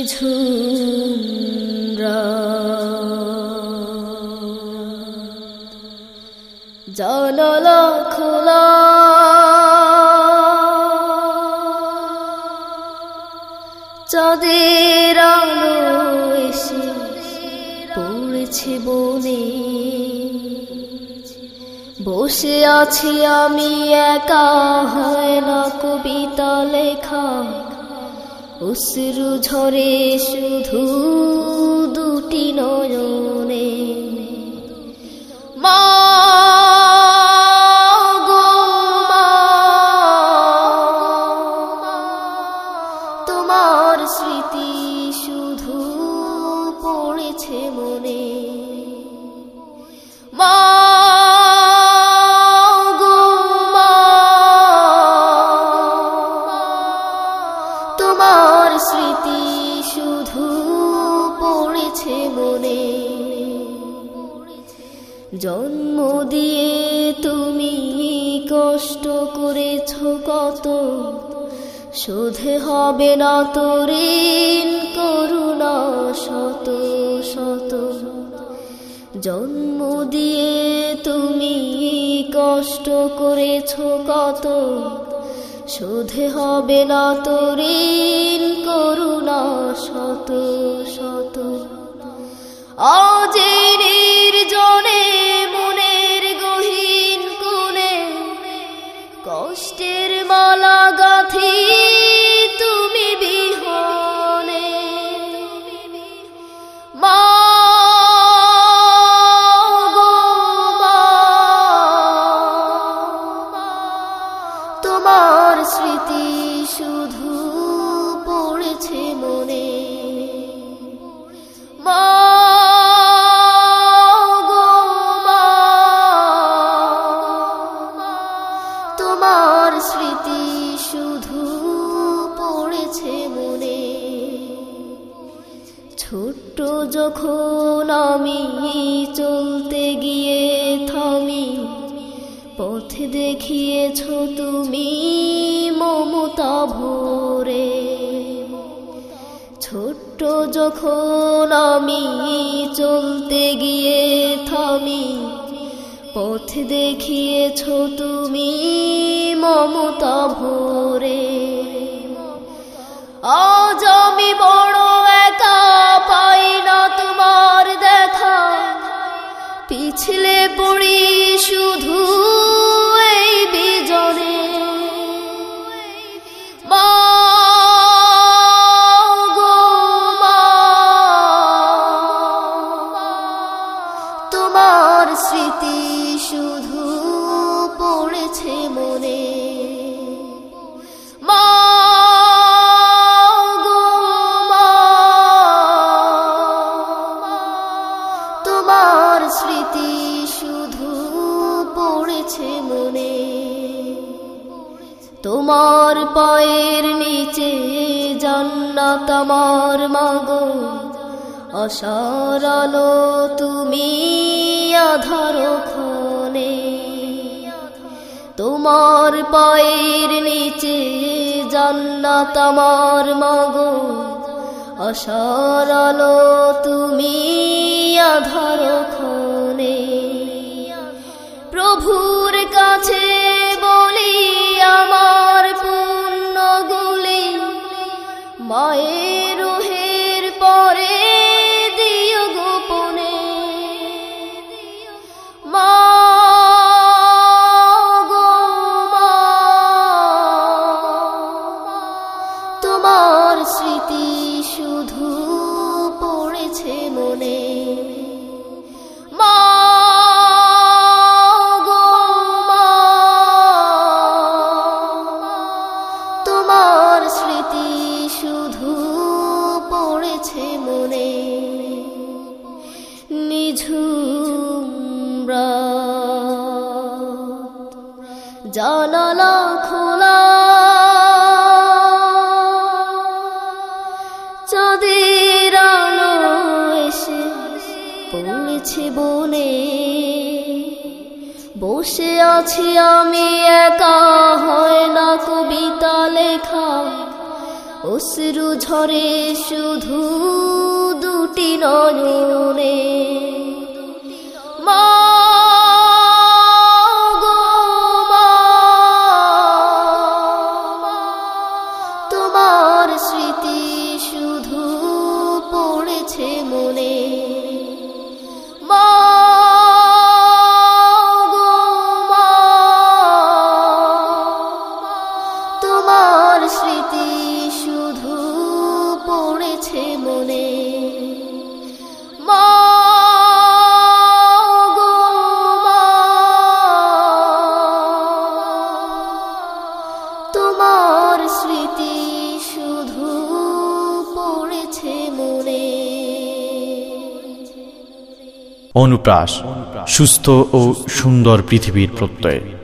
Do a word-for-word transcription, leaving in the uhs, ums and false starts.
নিঝুম জানালা খোলা, চাঁদের আলো এসে পড়েছে বনে। বসে আছি আমি একা, হয় না কবিতা লেখা। অশ্রু ঝরে শুধু দুটি নয়নে। মা গো মা, তোমার স্মৃতি শুধু পড়েছে মনে। মা গো মা, তোমার স্মৃতি শুধু পড়েছে মনে। জন্ম দিয়ে তুমি কষ্ট করেছ কত, শোধে হবে না তো ঋণ করুণা শত শত। জন্ম দিয়ে তুমি কষ্ট করেছ কত, শোধে হবে না তো ঋণ করুণা শত শত। আজ এই নির্জনে মনের গহীন কোণে কষ্টের মালা গাঁথি তুমি বিহনে। মা গো মা, তোমার স্মৃতি শুধু পড়েছে মনে। মা গো মা, তোমার স্মৃতি শুধু পড়েছে মনে। ছোট্ট যখন আমি চলতে গিয়ে থামি, পথ দেখিয়েছ তুমি মমতা ভরে। ছোট্ট যখন আমি চলতে গিয়ে থামি, পথ দেখিয়েছ তুমি মমতা ভরে। আজ আমি বড় একা, পাই না তোমার দেখা। পিছলে পড়ি শুধু এই বিজনে। মা গো মা, তোমার স্মৃতি শুধু পড়েছে মনে। মা গো মা, তোমার স্মৃতি শুধু পড়েছে মনে। তোমার পায়ের নিচে জান্নাত আমার মাগো, আশার আলো তুমি আধার ক্ষণে। তোমার পায়ের নিচে জান্নাত আমার মাগো, আশার আলো তুমি আধার ক্ষণে। প্রভুর কাছে বলি আমার পুণ্যগুলি, মায়ের রোহের পরে দিও গোপনে। মা গো মা, তোমার স্মৃতি শুধু পড়েছে মনে। মা গো মা, তোমার স্মৃতি শুধু পড়েছে মনে। নিঝুম রাত, জানালা খোলা, চাঁদের আলো এসে পড়েছে বনে। বসে আছি আমি একা, হয় না কবিতা লেখা। অশ্রু ঝরে শুধু দুটি নয়নে মা গো মা, তোমার স্মৃতি শুধু পড়েছে মনে মা গো মা, তোমার স্মৃতি শুধু পড়েছে মনে মা গো মা, তোমার স্মৃতি শুধু পড়েছে মনে। অনুপ্রাস, সুস্থ ও সুন্দর পৃথিবীর প্রত্যয়।